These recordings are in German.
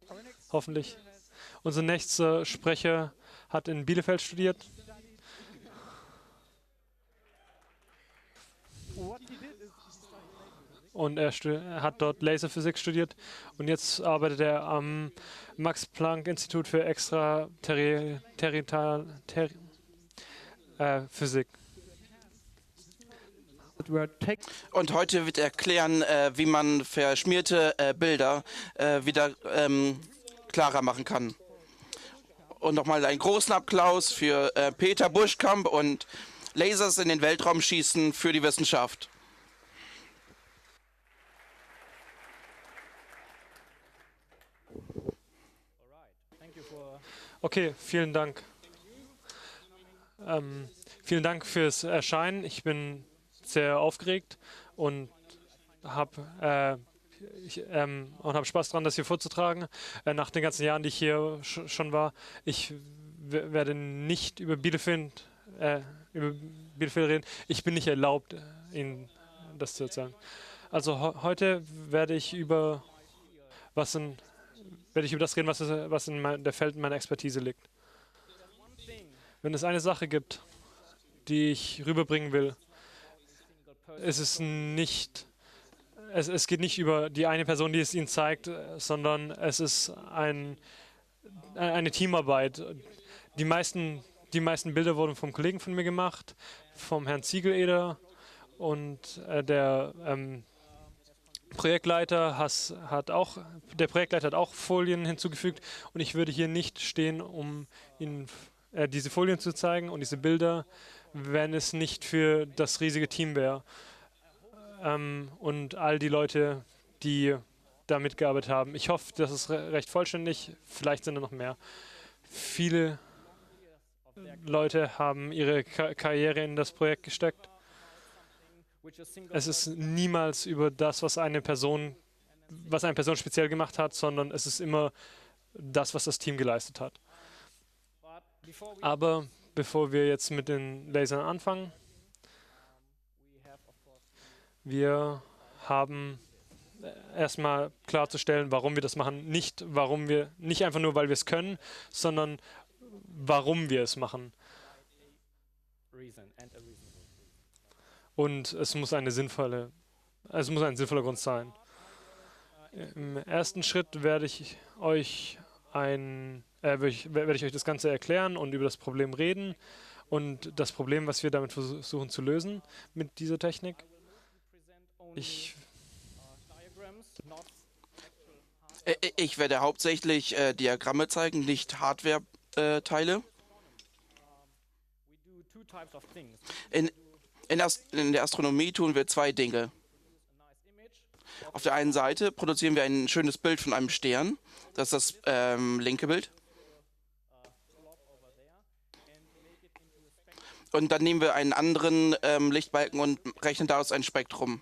hoffentlich. Unser nächster Sprecher hat in Bielefeld studiert. Und er hat dort Laserphysik studiert. Und jetzt arbeitet er am Max-Planck-Institut für Physik. Und heute wird er erklären, wie man verschmierte Bilder wieder klarer machen kann. Und nochmal einen großen Applaus für Peter Buschkamp und Lasers in den Weltraum schießen für die Wissenschaft. Okay, vielen Dank. Vielen Dank fürs Erscheinen. Ich bin sehr aufgeregt und habe hab Spaß daran, das hier vorzutragen. Nach den ganzen Jahren, die ich hier schon war, ich werde nicht über Bielefeld reden. Ich bin nicht erlaubt, Ihnen das zu erzählen. Also heute werde ich über das reden, was in der Feld meiner Expertise liegt. Wenn es eine Sache gibt, die ich rüberbringen will, es geht nicht über die eine Person, die es Ihnen zeigt, sondern es ist eine Teamarbeit. Die meisten Bilder wurden vom Kollegen von mir gemacht, vom Herrn Ziegeleder, und der Projektleiter hat auch Folien hinzugefügt, und ich würde hier nicht stehen, um Ihnen diese Folien zu zeigen und diese Bilder, wenn es nicht für das riesige Team wäre. Und all die Leute, die da mitgearbeitet haben. Ich hoffe, das ist recht vollständig. Vielleicht sind da noch mehr. Viele Leute haben ihre Karriere in das Projekt gesteckt. Es ist niemals über das, was eine Person speziell gemacht hat, sondern es ist immer das, was das Team geleistet hat. Aber bevor wir jetzt mit den Lasern anfangen, wir haben erstmal klarzustellen, warum wir das machen. Nicht einfach nur, weil wir es können, sondern warum wir es machen. Und es muss ein sinnvoller Grund sein. Im ersten Schritt werde ich euch das Ganze erklären und über das Problem reden und das Problem, was wir damit versuchen zu lösen mit dieser Technik. Ich werde hauptsächlich Diagramme zeigen, nicht Hardware-Teile. In der Astronomie tun wir zwei Dinge. Auf der einen Seite produzieren wir ein schönes Bild von einem Stern. Das ist das linke Bild. Und dann nehmen wir einen anderen Lichtbalken und rechnen daraus ein Spektrum.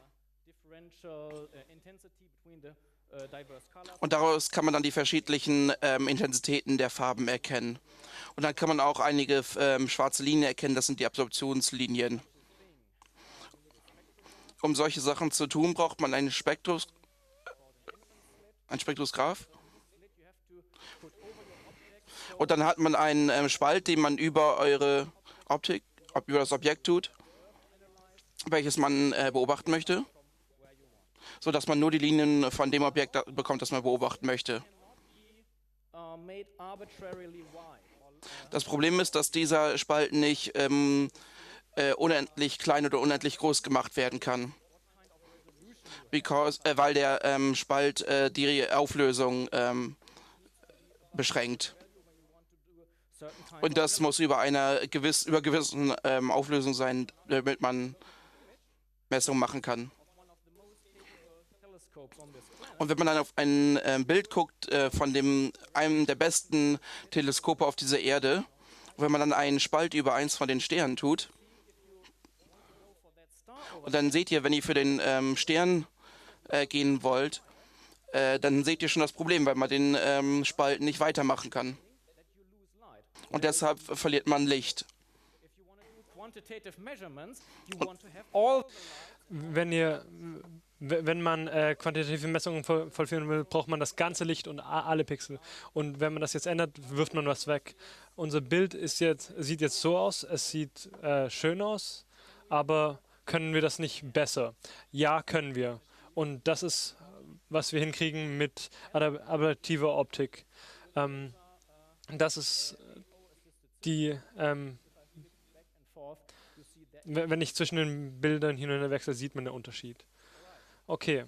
Und daraus kann man dann die verschiedenen Intensitäten der Farben erkennen. Und dann kann man auch einige schwarze Linien erkennen, das sind die Absorptionslinien. Um solche Sachen zu tun, braucht man ein Spektrosgraph. Und dann hat man einen Spalt, den man über über das Objekt tut, welches man beobachten möchte, sodass man nur die Linien von dem Objekt bekommt, das man beobachten möchte. Das Problem ist, dass dieser Spalt nicht unendlich klein oder unendlich groß gemacht werden kann, weil der Spalt die Auflösung beschränkt. Und das muss über gewissen Auflösung sein, damit man Messungen machen kann. Und wenn man dann auf ein Bild guckt von einem der besten Teleskope auf dieser Erde, wenn man dann einen Spalt über eins von den Sternen tut, und dann seht ihr, wenn ihr für den Stern gehen wollt, dann seht ihr schon das Problem, weil man den Spalt nicht weitermachen kann. Und deshalb verliert man Licht. Wenn ihr wenn man quantitative Messungen vollführen will, braucht man das ganze Licht und alle Pixel. Und wenn man das jetzt ändert, wirft man was weg. Unser Bild sieht jetzt so aus, es sieht schön aus, aber können wir das nicht besser? Ja, können wir. Und das ist, was wir hinkriegen mit adaptiver Optik. Das ist die, wenn ich zwischen den Bildern hin und her wechsle, sieht man den Unterschied. Okay,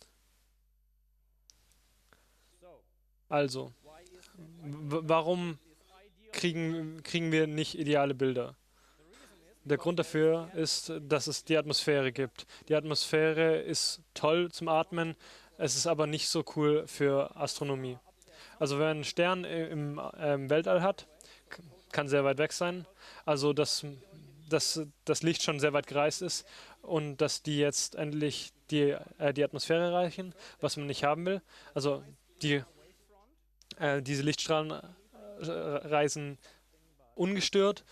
also, warum kriegen wir nicht ideale Bilder? Der Grund dafür ist, dass es die Atmosphäre gibt. Die Atmosphäre ist toll zum Atmen, es ist aber nicht so cool für Astronomie. Also wenn man einen Stern im Weltall hat, kann sehr weit weg sein, also dass das Licht schon sehr weit gereist ist und dass die jetzt endlich die Atmosphäre erreichen, was man nicht haben will. Also diese Lichtstrahlen reisen ungestört.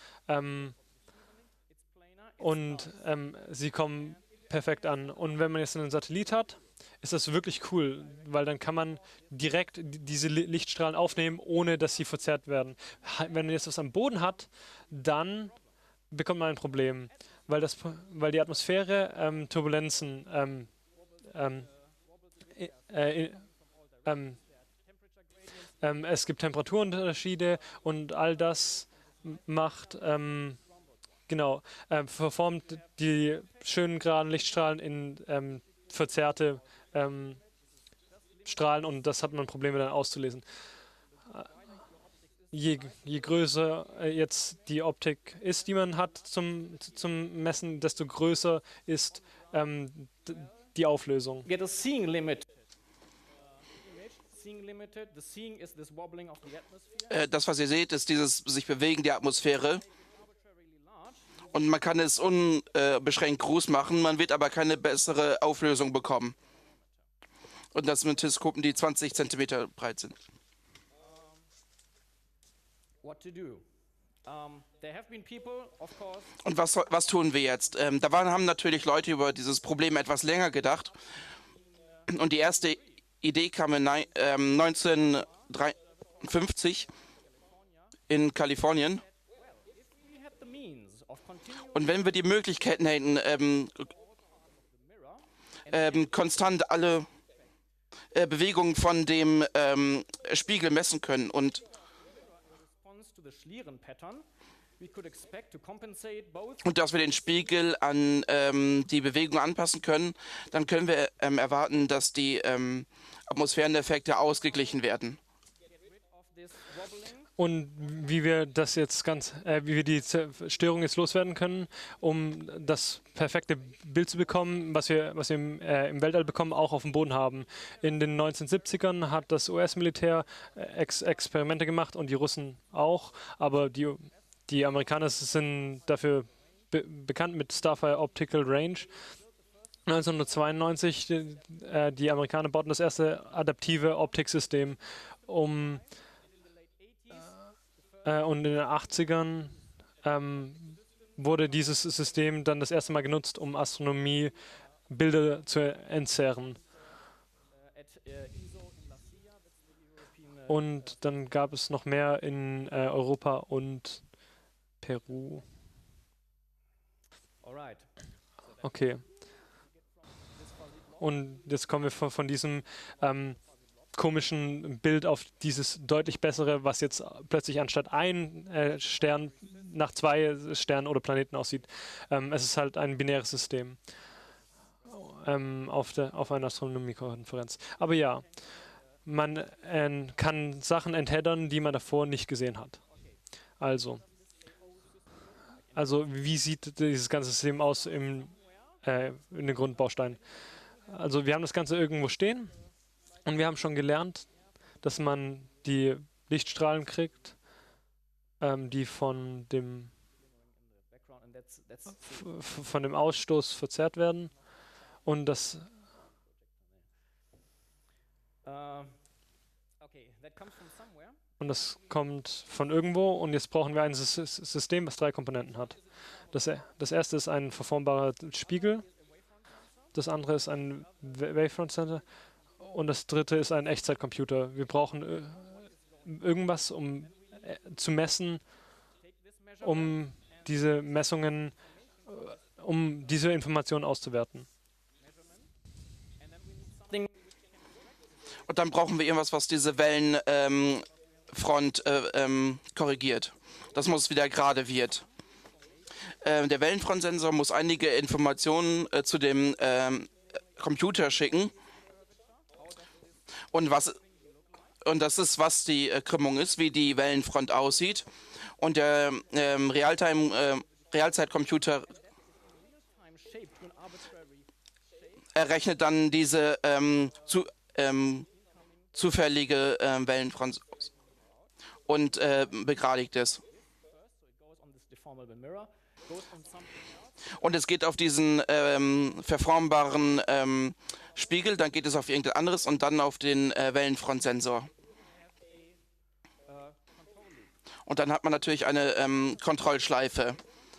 Sie kommen perfekt an. Und wenn man jetzt einen Satellit hat, ist das wirklich cool, weil dann kann man direkt diese Lichtstrahlen aufnehmen, ohne dass sie verzerrt werden. Wenn man jetzt was am Boden hat, dann bekommt man ein Problem, weil die Atmosphäre Turbulenzen es gibt Temperaturunterschiede und all das macht genau, verformt die schönen geraden Lichtstrahlen in verzerrte Strahlen und das hat man Probleme dann auszulesen. Je größer jetzt die Optik ist, die man hat zum Messen, desto größer ist die Auflösung. Get a seeing limit. Seeing limited. The seeing is this wobbling of the atmosphere. Das, was ihr seht, ist dieses sich bewegen der Atmosphäre. Und man kann es unbeschränkt groß machen, man wird aber keine bessere Auflösung bekommen. Und das mit Teleskopen, die 20 Zentimeter breit sind. What to do? There have been people, of course. Und was tun wir jetzt? Haben natürlich Leute über dieses Problem etwas länger gedacht. Und die erste Idee kam in 1953 in Kalifornien. Und wenn wir die Möglichkeiten hätten, konstant alle Bewegungen von dem Spiegel messen können und dass wir den Spiegel an die Bewegung anpassen können, dann können wir erwarten, dass die Atmosphäreneffekte ausgeglichen werden. Und wie wir das jetzt wie wir die Störung jetzt loswerden können, um das perfekte Bild zu bekommen, was wir im Weltall bekommen, auch auf dem Boden haben. In den 1970ern hat das US-Militär Experimente gemacht und die Russen auch, aber die Amerikaner sind dafür bekannt mit Starfire Optical Range. 1992, die Amerikaner bauten das erste adaptive Optiksystem, und in den 80ern wurde dieses System dann das erste Mal genutzt, um Astronomie-Bilder zu entzerren. Und dann gab es noch mehr in Europa und Peru. Okay. Und jetzt kommen wir von diesem komischen Bild auf dieses deutlich bessere, was jetzt plötzlich anstatt ein Stern nach 2 Sternen oder Planeten aussieht. Es ist halt ein binäres System auf einer Astronomiekonferenz. Aber ja, man kann Sachen entheddern, die man davor nicht gesehen hat. Also wie sieht dieses ganze System aus in den Grundbausteinen? Also wir haben das Ganze irgendwo stehen. Und wir haben schon gelernt, dass man die Lichtstrahlen kriegt, die von dem Ausstoß verzerrt werden. Und das kommt von irgendwo. Und jetzt brauchen wir ein System, was 3 Komponenten hat. Das erste ist ein verformbarer Spiegel. das andere ist ein Wavefront Sensor und das dritte ist ein Echtzeitcomputer. Wir brauchen irgendwas, um zu messen, um diese Messungen, um diese Informationen auszuwerten. Und dann brauchen wir irgendwas, was diese Wellenfront korrigiert. Das muss wieder gerade wird. Der Wellenfrontsensor muss einige Informationen zu dem Computer schicken. Und das ist, was die Krümmung ist, wie die Wellenfront aussieht. Und der Realzeitcomputer errechnet dann diese zufällige Wellenfront aus und begradigt es. Und es geht auf diesen verformbaren Spiegel, dann geht es auf irgendetwas anderes und dann auf den Wellenfrontsensor. Und dann hat man natürlich eine Kontrollschleife.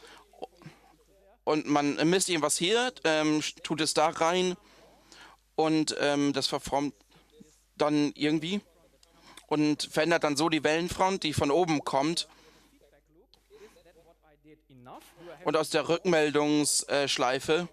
Und man misst irgendwas hier, tut es da rein und das verformt dann irgendwie und verändert dann so die Wellenfront, die von oben kommt. Und aus der Rückmeldungsschleife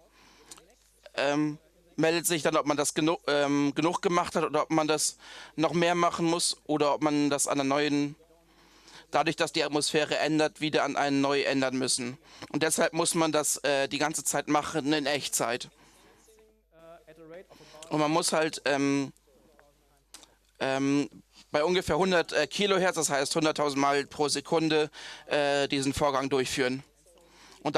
meldet sich dann, ob man das genug gemacht hat oder ob man das noch mehr machen muss oder ob man das an einer neuen, dadurch, dass die Atmosphäre ändert, wieder an einen neu ändern müssen. Und deshalb muss man das die ganze Zeit machen in Echtzeit. Und man muss halt bei ungefähr 100 Kilohertz, das heißt 100.000 Mal pro Sekunde, diesen Vorgang durchführen. Und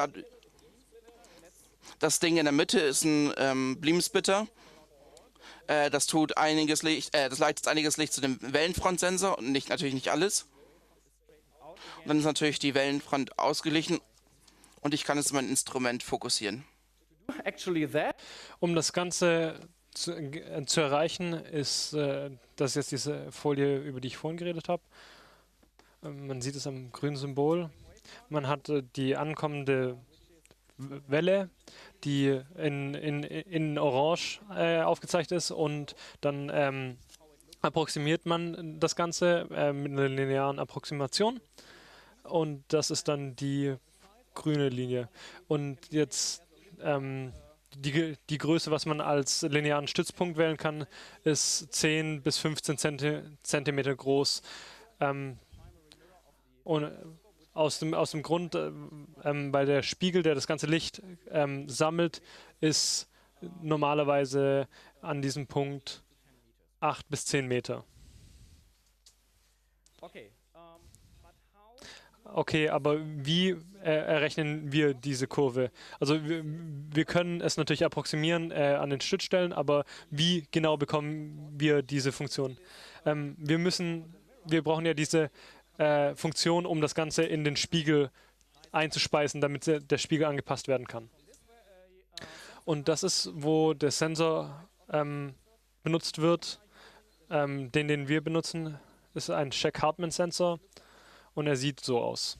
das Ding in der Mitte ist ein Beamsplitter. Das tut einiges Licht, das leitet einiges Licht zu dem Wellenfrontsensor und natürlich nicht alles. Und dann ist natürlich die Wellenfront ausgeglichen und ich kann es in mein Instrument fokussieren. Um das Ganze zu erreichen, ist das jetzt diese Folie, über die ich vorhin geredet habe. Man sieht es am grünen Symbol. Man hat die ankommende Welle, die in Orange aufgezeichnet ist und dann approximiert man das Ganze mit einer linearen Approximation und das ist dann die grüne Linie. Und jetzt die Größe, was man als linearen Stützpunkt wählen kann, ist 10 bis 15 Zentimeter groß. Und aus dem Grund, weil der Spiegel, der das ganze Licht sammelt, ist normalerweise an diesem Punkt 8 bis 10 Meter. Okay, aber wie errechnen wir diese Kurve? Also wir können es natürlich approximieren an den Stützstellen, aber wie genau bekommen wir diese Funktion? Wir brauchen ja diese Funktion, um das Ganze in den Spiegel einzuspeisen, damit der Spiegel angepasst werden kann. Und das ist, wo der Sensor benutzt wird, den wir benutzen, ist ein Shek-Hartman-Sensor. Und er sieht so aus.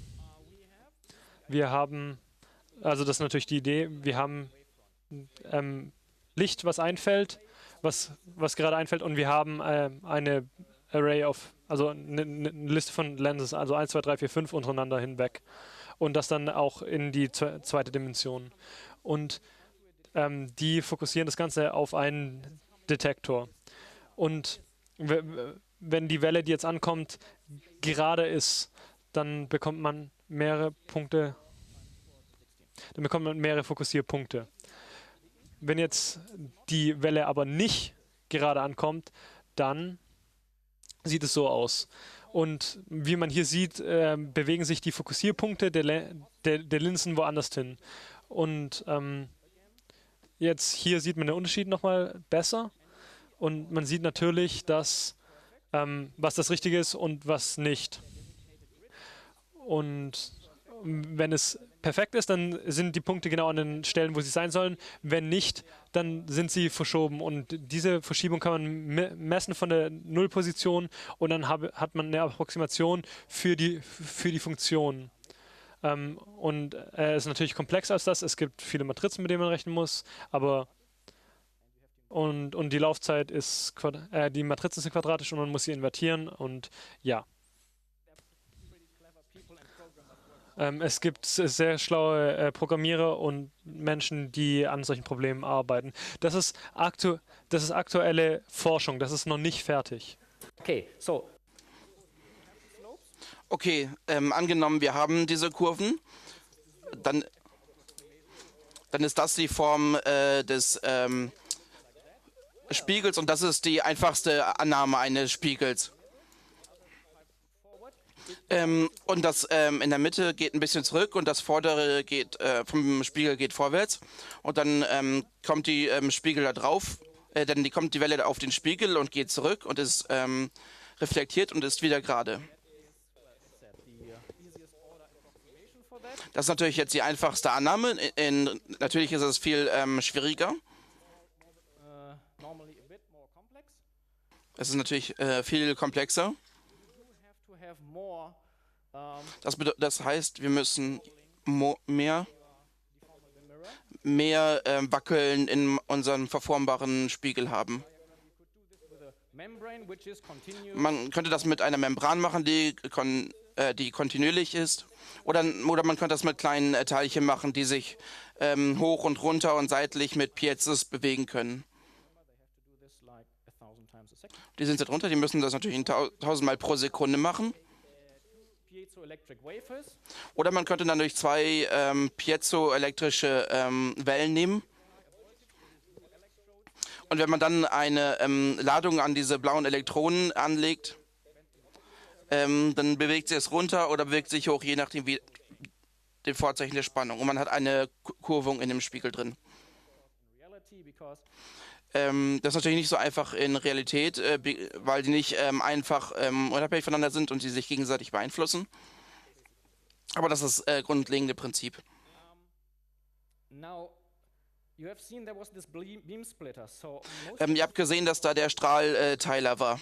Wir haben, also das ist natürlich die Idee, wir haben Licht, was einfällt, was gerade einfällt, und wir haben eine Array also eine Liste von Lenses, also 1, 2, 3, 4, 5 untereinander hinweg. Und das dann auch in die zweite Dimension. Und die fokussieren das Ganze auf einen Detektor. Und wenn die Welle, die jetzt ankommt, gerade ist, dann bekommt man mehrere Punkte, dann bekommt man mehrere Fokussierpunkte. Wenn jetzt die Welle aber nicht gerade ankommt, dann sieht es so aus. Und wie man hier sieht, bewegen sich die Fokussierpunkte der Linsen woanders hin. Und jetzt hier sieht man den Unterschied nochmal besser. Und man sieht natürlich, dass was das Richtige ist und was nicht. Und wenn es perfekt ist, dann sind die Punkte genau an den Stellen, wo sie sein sollen. Wenn nicht, dann sind sie verschoben. Und diese Verschiebung kann man messen von der Nullposition und dann hat man eine Approximation für die Funktion. Und es ist natürlich komplexer als das. Es gibt viele Matrizen, mit denen man rechnen muss, aber und die Laufzeit ist, die Matrizen sind quadratisch und man muss sie invertieren und ja. Es gibt sehr schlaue Programmierer und Menschen, die an solchen Problemen arbeiten. Das ist aktuelle Forschung, das ist noch nicht fertig. Okay, so Okay, angenommen, wir haben diese Kurven, dann ist das die Form des Spiegels und das ist die einfachste Annahme eines Spiegels. Und das in der Mitte geht ein bisschen zurück und das vordere geht vom Spiegel geht vorwärts und dann kommt die Spiegel da drauf, dann kommt die Welle auf den Spiegel und geht zurück und ist reflektiert und ist wieder gerade. Das ist natürlich jetzt die einfachste Annahme. Natürlich ist es viel schwieriger. normally a bit more complex. Es ist natürlich viel komplexer. You have to have more Das heißt, wir müssen mehr Wackeln in unserem verformbaren Spiegel haben. with a membrane which is continuous. Man könnte das mit einer Membran machen, die kontinuierlich ist. Oder man könnte das mit kleinen Teilchen machen, die sich hoch und runter und seitlich mit Piezos bewegen können. Do this like 1,000 times a second. Die sind da drunter, die müssen das natürlich 1000 Mal pro Sekunde machen. Piezoelectric wafers. Oder man könnte dann durch zwei piezoelektrische Wellen nehmen. Und wenn man dann eine Ladung an diese blauen Elektronen anlegt, dann bewegt sie es runter oder bewegt sich hoch, je nachdem wie dem Vorzeichen der Spannung. Und man hat eine Kurvung in dem Spiegel drin. Reality, because Das ist natürlich nicht so einfach in Realität, weil die nicht einfach unabhängig voneinander sind und sie sich gegenseitig beeinflussen. Aber das ist das grundlegende Prinzip. now you have seen there was this beam splitter. So most Ihr habt gesehen, dass da der Strahlteiler war.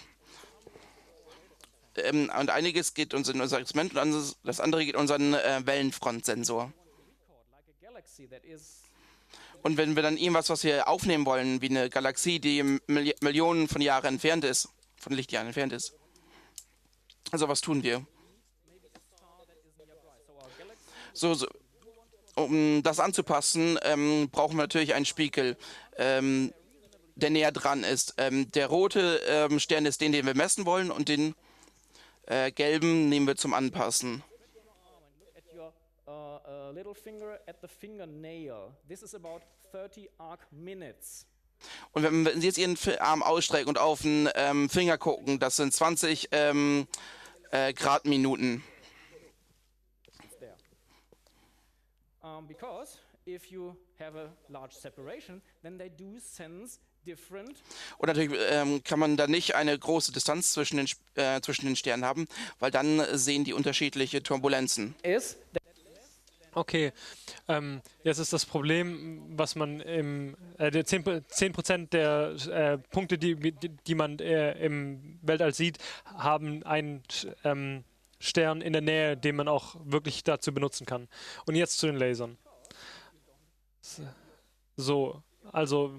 Und einiges geht uns in unser Experiment und das andere geht in unseren Wellenfrontsensor. like a galaxy that is Und wenn wir dann irgendwas, was wir aufnehmen wollen, wie eine Galaxie, die Millionen von Jahren entfernt ist, von Lichtjahren entfernt ist. Also was tun wir? So, um das anzupassen, brauchen wir natürlich einen Spiegel, der näher dran ist. Der rote Stern ist den wir messen wollen und den gelben nehmen wir zum Anpassen. at your little finger at the fingernail. This is about 30 arc minutes. Und wenn Sie jetzt Ihren Arm ausstrecken und auf den Finger gucken, das sind 20 Gradminuten. There. Because if you have a large separation, then they do sense different. Und natürlich kann man da nicht eine große Distanz zwischen den Sternen haben, weil dann sehen die unterschiedliche Turbulenzen. Is that Okay, jetzt ist das Problem, was man die 10% der Punkte, die man im Weltall sieht, haben einen Stern in der Nähe, den man auch wirklich dazu benutzen kann. Und jetzt zu den Lasern. So, also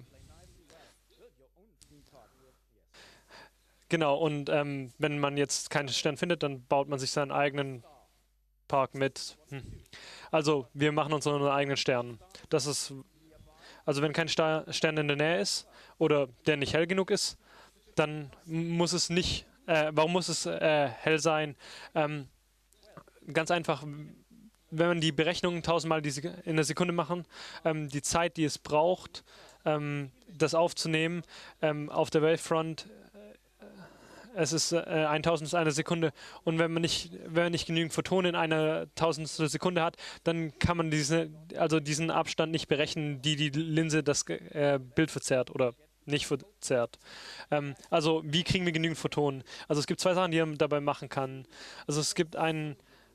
genau, und wenn man jetzt keinen Stern findet, dann baut man sich seinen eigenen Park mit. Also, wir machen uns unseren eigenen Stern. Das ist, also wenn kein Stern in der Nähe ist oder der nicht hell genug ist, dann muss es nicht, warum muss es hell sein? Ganz einfach, wenn man die Berechnungen 1000-mal in der Sekunde machen, die Zeit, die es braucht, das aufzunehmen, auf der Wavefront, es ist 1/1000 eine Sekunde. Und wenn man nicht genügend Photonen in einer Tausendstel Sekunde hat, dann kann man diesen Abstand nicht berechnen, die Linse das Bild verzerrt oder nicht verzerrt. Also wie kriegen wir genügend Photonen? Also es gibt zwei Sachen, die man dabei machen kann. Also es gibt eine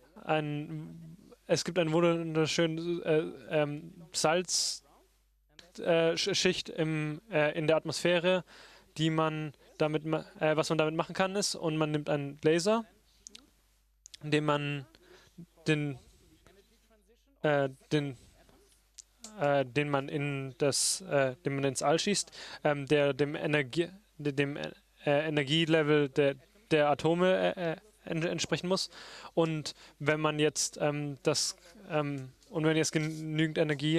wunderschöne Salzschicht in der Atmosphäre, was man damit machen kann, ist, und man nimmt einen Laser, indem man den den man ins All schießt, der dem Energielevel der Atome entsprechen muss. Und wenn man jetzt genügend Energie,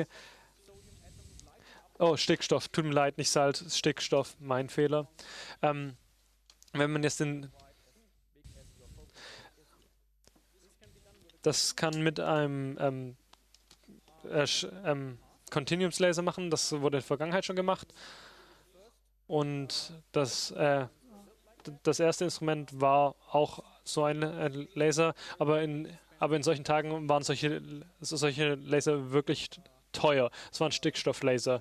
oh, Stickstoff, tut mir leid, nicht Salz, Stickstoff, mein Fehler. Wenn man jetzt das kann mit einem Continuumslaser machen, das wurde in der Vergangenheit schon gemacht. Und das erste Instrument war auch so ein Laser, aber in solchen Tagen waren solche Laser wirklich teuer. Es waren Stickstofflaser.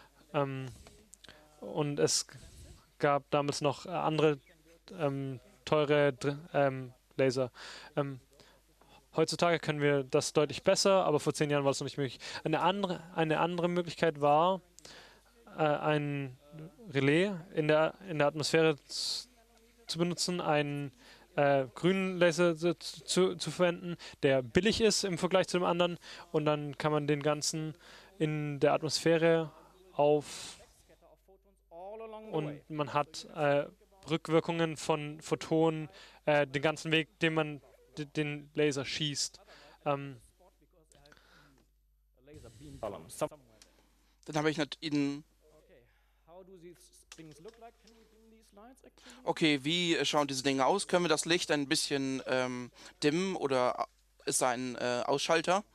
Und es gab damals noch andere teure Laser. Heutzutage können wir das deutlich besser, aber vor 10 Jahren war es noch nicht möglich. Eine andere Möglichkeit war, ein Relais in der Atmosphäre zu benutzen, einen grünen Laser zu verwenden, der billig ist im Vergleich zu dem anderen, und dann kann man den ganzen in der Atmosphäre und man hat Rückwirkungen von Photonen den ganzen Weg, den man den Laser schießt. Dann habe ich Ihnen. Okay, wie schauen diese Dinge aus? Können wir das Licht ein bisschen dimmen oder ist da ein Ausschalter?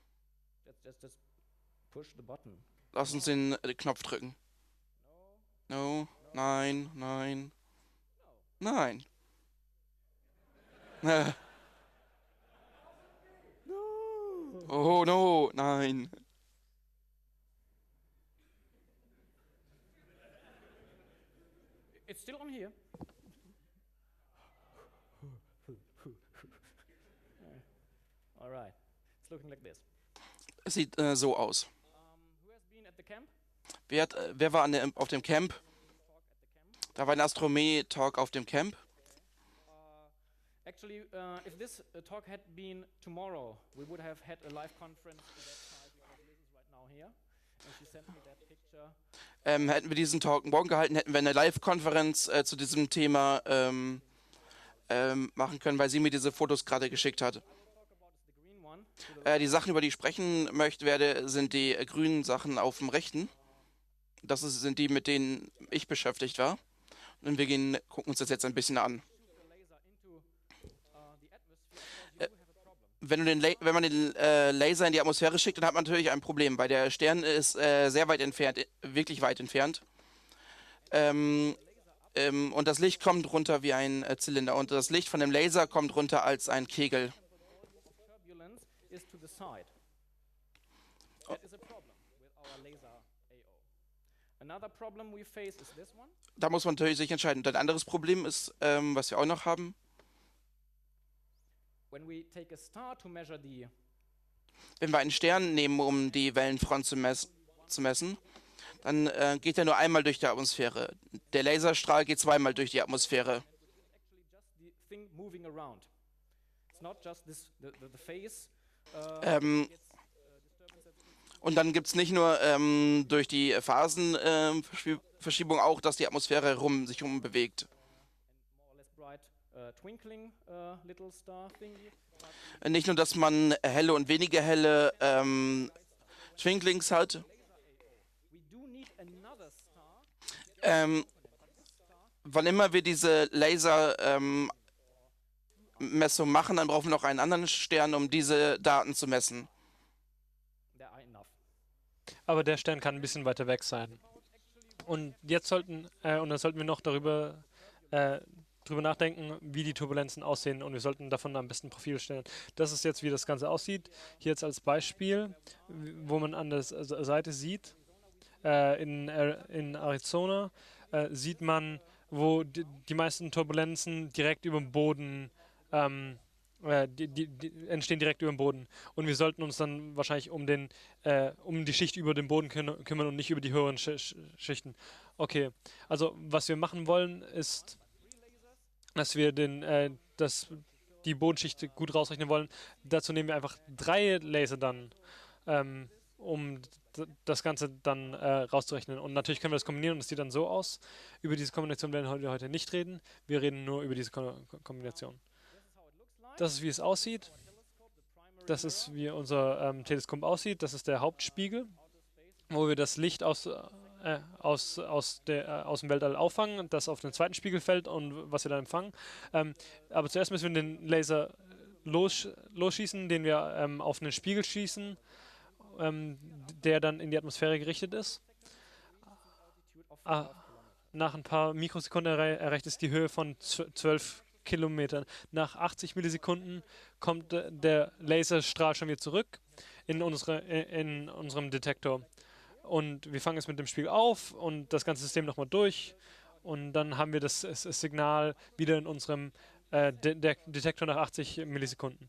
Lass uns den Knopf drücken. No, nein, nein, nein. Oh no, nein. It's still on here. All right. It's looking like this. Es sieht so aus. Who has been at the camp? Wer war auf dem Camp? Da war ein Astronomie-Talk auf dem Camp. Actually, if this talk had been tomorrow, we would have had a live conference at that site where Liz is right now here. And she sent me that picture. Hätten wir diesen Talk morgen gehalten, hätten wir eine Live-Konferenz zu diesem Thema machen können, weil sie mir diese Fotos gerade geschickt hat. Die Sachen, über die ich sprechen werde, sind die grünen Sachen auf dem rechten. Sind die, mit denen ich beschäftigt war. Und wir gucken uns das jetzt ein bisschen an. Wenn man den Laser in die Atmosphäre schickt, dann hat man natürlich ein Problem, weil der Stern ist sehr weit entfernt, wirklich weit entfernt. Und das Licht kommt runter wie ein Zylinder. Und das Licht von dem Laser kommt runter als ein Kegel. Da muss man natürlich sich entscheiden. Und ein anderes Problem ist, was wir auch noch haben. Wenn wir einen Stern nehmen, um die Wellenfront zu messen, dann geht er nur einmal durch die Atmosphäre. Der Laserstrahl geht zweimal durch die Atmosphäre. Und dann gibt es nicht nur durch die Phasenverschiebung auch, dass die Atmosphäre sich bewegt. Nicht nur, dass man helle und weniger helle Twinklings hat. Wann immer wir diese Lasermessung machen, dann brauchen wir noch einen anderen Stern, um diese Daten zu messen. Aber der Stern kann ein bisschen weiter weg sein. Und jetzt sollten wir noch darüber nachdenken, wie die Turbulenzen aussehen, und wir sollten davon am besten Profil stellen. Das ist jetzt, wie das Ganze aussieht. Hier jetzt als Beispiel, wo man an der Seite sieht, in Arizona, sieht man, wo die meisten Turbulenzen direkt über dem Boden die entstehen direkt über dem Boden. Und wir sollten uns dann wahrscheinlich um die Schicht über den Boden kümmern und nicht über die höheren Schichten. Okay, also was wir machen wollen, ist, dass wir die Bodenschicht gut rausrechnen wollen. Dazu nehmen wir einfach 3 Laser dann. um das Ganze dann rauszurechnen. Und natürlich können wir das kombinieren und es sieht dann so aus. Über diese Kombination werden wir heute nicht reden. Wir reden nur über diese Kombination. Das ist, wie es aussieht. Das ist, wie unser Teleskop aussieht. Das ist der Hauptspiegel, wo wir das Licht aus dem Weltall auffangen, das auf den zweiten Spiegel fällt und was wir dann empfangen. Aber zuerst müssen wir den Laser losschießen, den wir auf einen Spiegel schießen, der dann in die Atmosphäre gerichtet ist. Nach ein paar Mikrosekunden erreicht es die Höhe von 12 Kilometern. Nach 80 Millisekunden kommt der Laserstrahl schon wieder zurück in unserem Detektor. Und wir fangen es mit dem Spiegel auf und das ganze System nochmal durch. Und dann haben wir das Signal wieder in unserem Detektor nach 80 Millisekunden.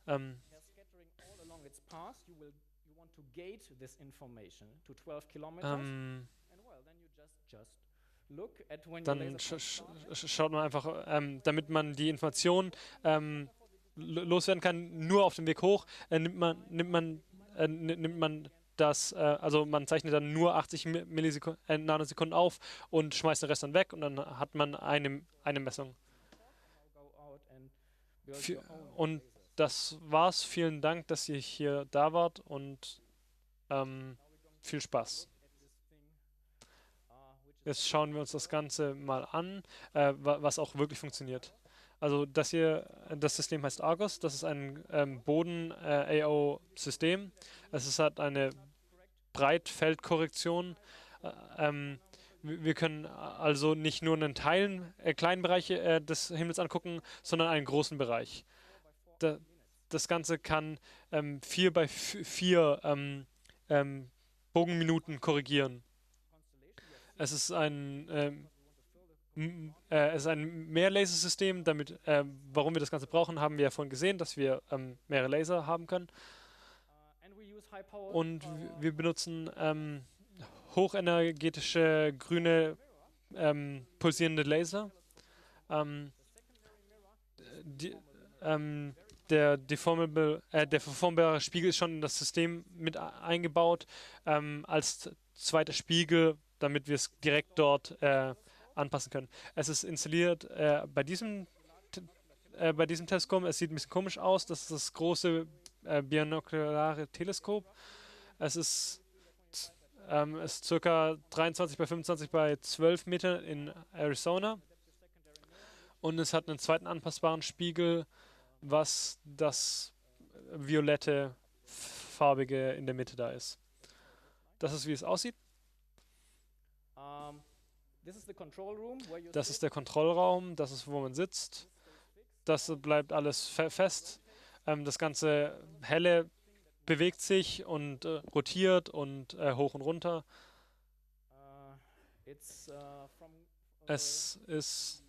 Dann schaut man einfach, damit man die Information loswerden kann, nur auf dem Weg hoch, nimmt man das, also man zeichnet dann nur 80 Nanosekunden auf und schmeißt den Rest dann weg und dann hat man eine Messung. Und das war's. Vielen Dank, dass ihr hier da wart und viel Spaß. Jetzt schauen wir uns das Ganze mal an, was auch wirklich funktioniert. Also das System heißt Argos, das ist ein Boden-AO-System. Es hat eine Breitfeldkorrektion. Wir können also nicht nur einen kleinen Bereich des Himmels angucken, sondern einen großen Bereich. Das Ganze kann 4 bei 4 Bogenminuten korrigieren. Es ist ein Mehrlasersystem. Warum wir das Ganze brauchen, haben wir ja vorhin gesehen, dass wir mehrere Laser haben können. Und wir benutzen hochenergetische, grüne, pulsierende Laser. Der verformbare Spiegel ist schon in das System mit eingebaut, als zweiter Spiegel, damit wir es direkt dort anpassen können. Es ist installiert bei diesem Teleskop. Es sieht ein bisschen komisch aus. Das ist das große binokulare Teleskop. Es ist ca. 23 bei 25 bei 12 Metern in Arizona. Und es hat einen zweiten anpassbaren Spiegel, was das violette, farbige in der Mitte da ist. Das ist, wie es aussieht. Das ist der Kontrollraum, das ist, wo man sitzt. Das bleibt alles fest. Das ganze Helle bewegt sich und rotiert und hoch und runter. Es ist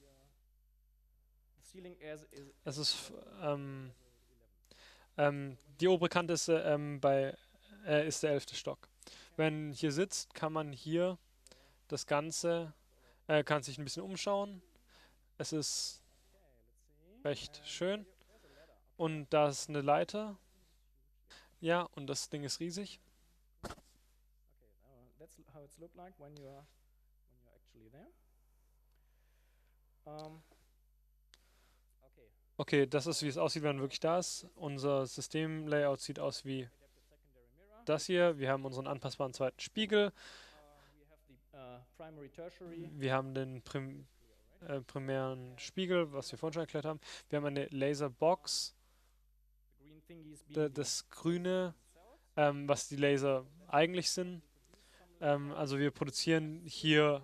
die obere Kante ist der 11. Stock. Wenn man hier sitzt, kann man hier das Ganze, kann sich ein bisschen umschauen. Es ist recht schön. Und da ist eine Leiter. Ja, und das Ding ist riesig. That's how it looks like when you're actually there. Okay, das ist, wie es aussieht, wenn man wirklich da ist. Unser Systemlayout sieht aus wie das hier. Wir haben unseren anpassbaren zweiten Spiegel. Wir haben den primären Spiegel, was wir vorhin schon erklärt haben. Wir haben eine Laserbox. Das Grüne, was die Laser eigentlich sind. Also wir produzieren hier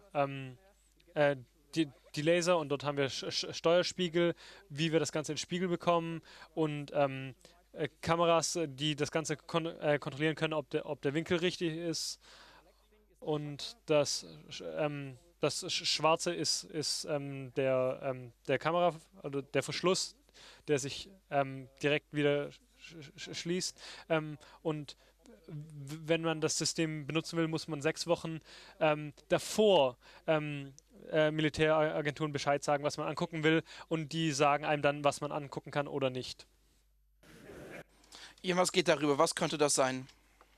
die Laser und dort haben wir Steuerspiegel, wie wir das Ganze in den Spiegel bekommen und Kameras, die das Ganze kontrollieren können, ob der Winkel richtig ist. Und das Schwarze ist der Kamera, also der Verschluss, der sich direkt wieder schließt. Und wenn man das System benutzen will, muss man 6 Wochen davor Militäragenturen Bescheid sagen, was man angucken will, und die sagen einem dann, was man angucken kann oder nicht. Irgendwas geht darüber. Was könnte das sein?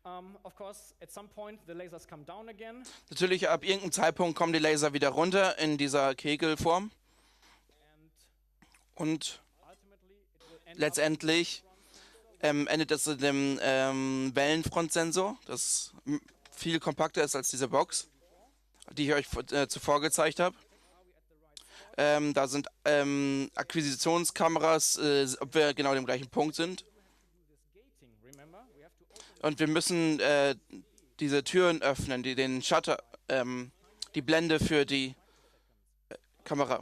Of course, at some point the lasers come down again. Natürlich, ab irgendeinem Zeitpunkt kommen die Laser wieder runter in dieser Kegelform. And Und ultimately it will end up letztendlich endet das in dem Wellenfrontsensor, das viel kompakter ist als diese Box, die ich euch zuvor gezeigt habe. Da sind Akquisitionskameras, ob wir genau dem gleichen Punkt sind. gating. Remember, we have to open Und wir müssen diese Türen öffnen, den Shutter, die Blende für die Kamera.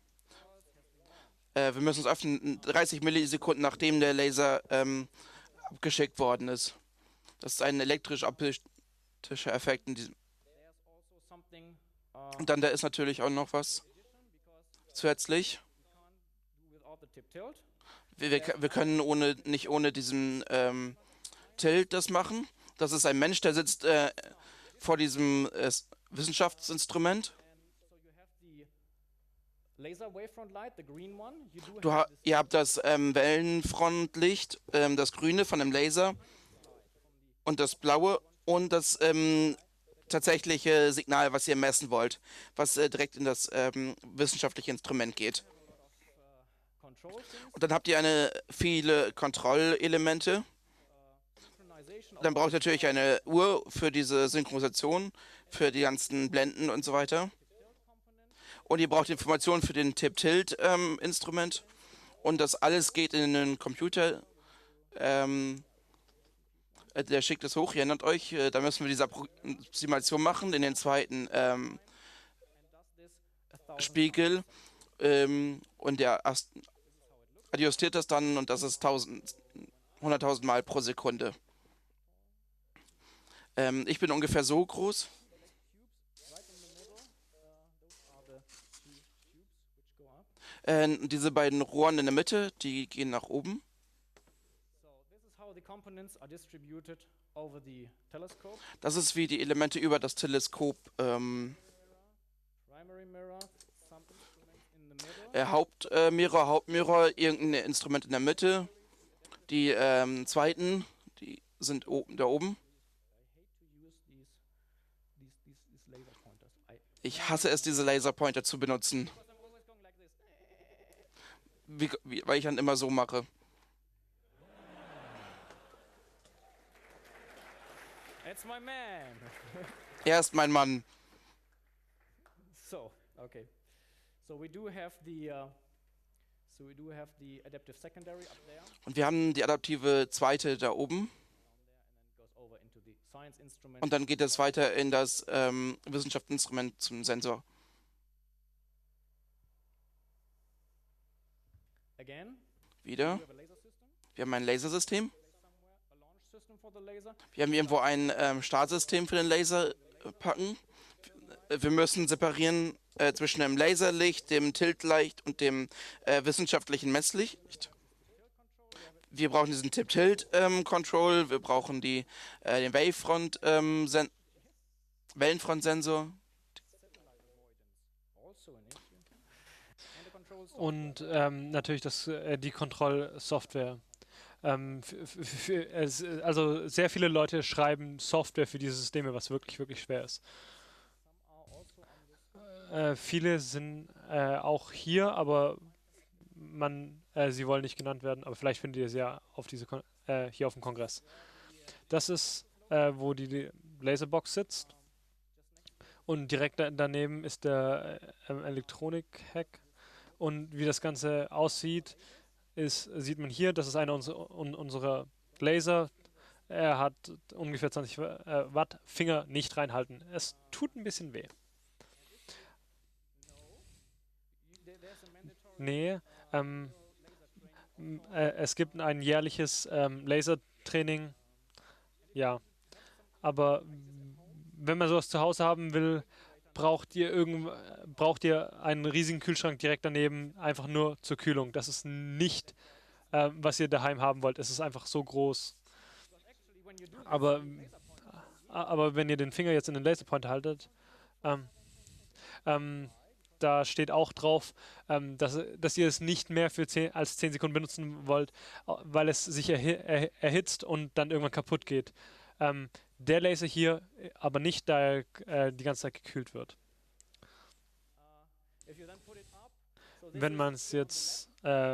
Wir müssen es öffnen 30 Millisekunden, nachdem der Laser abgeschickt worden ist. Das ist ein elektrisch-optischer Effekt in diesem. there's also something Und dann da ist natürlich auch noch was zusätzlich. do without the tip tilt. Wir können nicht ohne diesen Tilt das machen. Das ist ein Mensch, der sitzt vor diesem Wissenschaftsinstrument. So you have the laser wavefront light, the green one. You do have this Ihr habt das Wellenfrontlicht, das grüne von dem Laser und das blaue und das tatsächliche Signal, was ihr messen wollt, was direkt in das wissenschaftliche Instrument geht. control things, Und dann habt ihr viele Kontrollelemente. synchronization of Dann braucht ihr natürlich eine Uhr für diese Synchronisation, für die ganzen Blenden und so weiter. Und ihr braucht Informationen für den Tip-Tilt-Instrument. Und das alles geht in einen Computer. Der schickt es hoch, ihr erinnert euch, da müssen wir diese Approximation machen in den zweiten does this 1,000 Spiegel. Und der adjustiert das dann und das ist 100.000 Mal pro Sekunde. Ich bin ungefähr so groß. right in the middle. Those are the two tubes which go up. Diese beiden Rohren in der Mitte, die gehen nach oben. So this is how the components are distributed over the telescope. Das ist wie die Elemente über das Teleskop. Primary mirror, some instruments in the middle. Hauptmirror, irgendein Instrument in der Mitte. Die zweiten, die sind da oben. I hate to use these laser pointers. Ich hasse es, diese Laserpointer zu benutzen, Because I'm always going like this. weil ich dann immer so mache. That's my man. Er ist mein Mann. So, okay. So we do have the adaptive secondary up there, Und wir haben die adaptive zweite da oben. and then it goes over into the science instrument. Und dann geht es weiter in das Wissenschaftsinstrument zum Sensor. Again, Wieder. we have a laser system Wir haben ein Lasersystem. somewhere, a launch system for the laser. Wir haben irgendwo ein Startsystem für den Laser packen. Wir müssen separieren zwischen dem Laserlicht, dem Tiltlicht und dem wissenschaftlichen Messlicht. Wir brauchen diesen Tip-Tilt-Control, wir brauchen den Wellenfrontsensor Also an issue. And the control software. Und natürlich die Kontrollsoftware. Also sehr viele Leute schreiben Software für diese Systeme, was wirklich, wirklich schwer ist. Some are also on this. Viele sind auch hier, aber sie wollen nicht genannt werden, aber vielleicht findet ihr sie ja auf hier auf dem Kongress. Das ist, wo die Laserbox sitzt. Und direkt daneben ist der Elektronik-Hack. Und wie das Ganze aussieht, sieht man hier, das ist einer unserer Laser. Er hat ungefähr 20 Watt. Finger nicht reinhalten. Es tut ein bisschen weh. There's a mandatory Nee, es gibt ein jährliches Lasertraining. Ja, aber wenn man sowas zu Hause haben will, braucht ihr einen riesigen Kühlschrank direkt daneben, einfach nur zur Kühlung. Das ist nicht, was ihr daheim haben wollt. Es ist einfach so groß. actually when you do Aber wenn ihr den Finger jetzt in den Laserpointer haltet, da steht auch drauf, dass ihr es nicht mehr für als 10 Sekunden benutzen wollt, weil es sich erhitzt und dann irgendwann kaputt geht. Der Laser hier aber nicht, da er die ganze Zeit gekühlt wird. If you then put it up, so this Wenn is man es the jetzt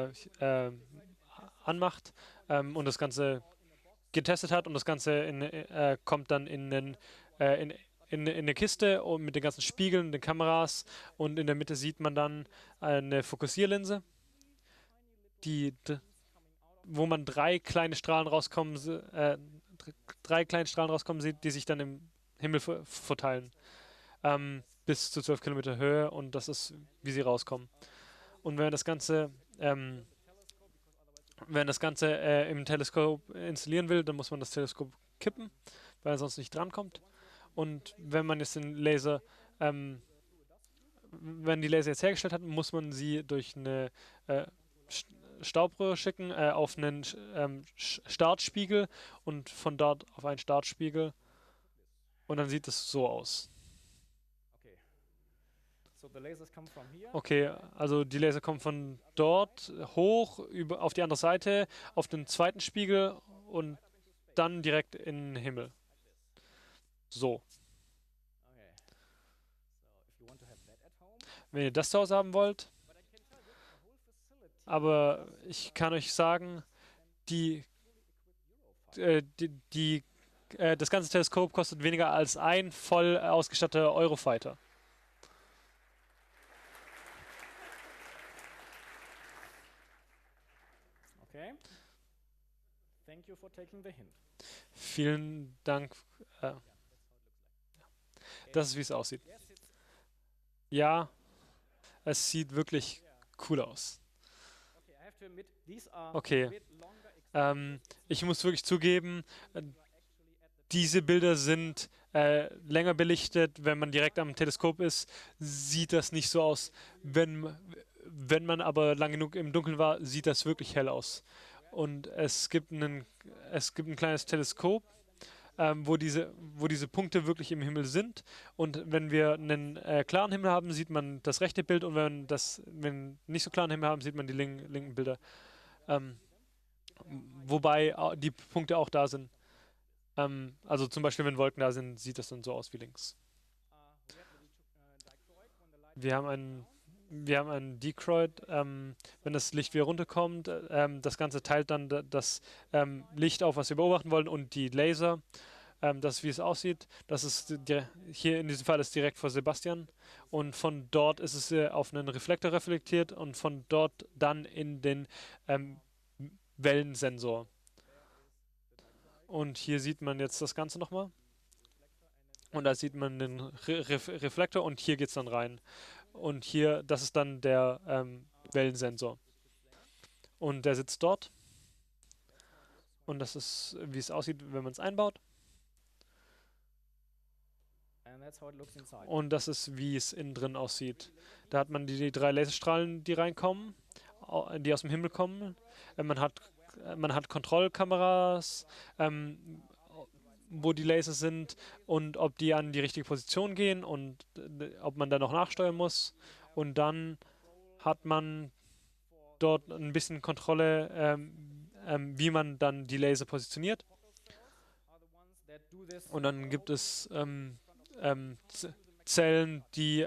anmacht und das Ganze getestet hat und das Ganze kommt dann in eine Kiste und mit den ganzen Spiegeln, den Kameras, und in der Mitte sieht man dann eine Fokussierlinse, wo man drei kleine Strahlen rauskommen sieht, die sich dann im Himmel verteilen. Bis zu 12 Kilometer Höhe, und das ist, wie sie rauskommen. Und wenn das Ganze im Teleskop installieren will, dann muss man das Teleskop kippen, weil er sonst nicht drankommt. Und wenn man jetzt den Laser, wenn die Laser jetzt hergestellt hat, muss man sie durch eine Staubröhre schicken auf einen Startspiegel und von dort auf einen Startspiegel. Und dann sieht es so aus. okay. So the lasers come from here. Okay, also die Laser kommen von dort hoch auf die andere Seite, auf den zweiten Spiegel und dann direkt in den Himmel. So. Okay. So if you want to have that at home, Wenn ihr das zu Hause haben wollt, aber ich kann euch sagen, das ganze Teleskop kostet weniger als ein voll ausgestatteter Eurofighter. okay. Thank you for taking the hint. Vielen Dank. Das ist, wie es aussieht. Ja, es sieht wirklich cool aus. Okay, I have to admit, these are Okay. a bit longer Ich muss wirklich zugeben, diese Bilder sind länger belichtet. Wenn man direkt am Teleskop ist, sieht das nicht so aus. Wenn man aber lang genug im Dunkeln war, sieht das wirklich hell aus. Und es gibt ein kleines Teleskop, wo diese Punkte wirklich im Himmel sind. Und wenn wir einen klaren Himmel haben, sieht man das rechte Bild, und wenn nicht so klaren Himmel haben, sieht man die linken Bilder. Wobei die Punkte auch da sind. Also zum Beispiel, wenn Wolken da sind, sieht das dann so aus wie links. Wir haben einen Dichroid. Wenn das Licht wieder runterkommt, das Ganze teilt dann das Licht auf, was wir beobachten wollen, und die Laser. Das ist, wie es aussieht. Das ist hier in diesem Fall ist direkt vor Sebastian. Und von dort ist es auf einen Reflektor reflektiert und von dort dann in den Wellensensor. Und hier sieht man jetzt das Ganze nochmal. Und da sieht man den Reflektor, und hier geht es dann rein. Und hier, das ist dann der Wellensensor. Und der sitzt dort. Und das ist, wie es aussieht, wenn man es einbaut. and that's how it looks inside. Und das ist, wie es innen drin aussieht. Da hat man die drei Laserstrahlen, die reinkommen, die aus dem Himmel kommen. Man hat Kontrollkameras, wo die Laser sind und ob die an die richtige Position gehen und ob man da noch nachsteuern muss. Und dann hat man dort ein bisschen Kontrolle, wie man dann die Laser positioniert. Are the ones that do this Und dann gibt es Zellen, die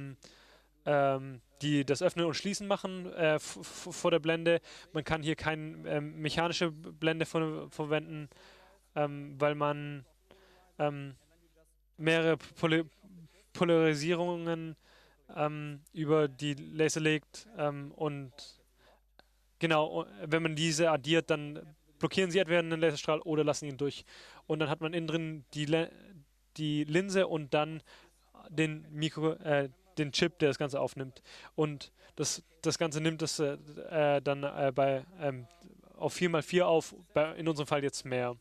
das Öffnen und Schließen machen vor der Blende. Man kann hier keine mechanische Blende verwenden, weil man mehrere Polarisierungen über die Laser legt. Und genau, wenn man diese addiert, dann blockieren sie entweder einen Laserstrahl oder lassen ihn durch. Und dann hat man innen drin die Linse und dann den Chip, der das Ganze aufnimmt. Und das Ganze nimmt das dann auf 4x4 auf, in unserem Fall jetzt mehr.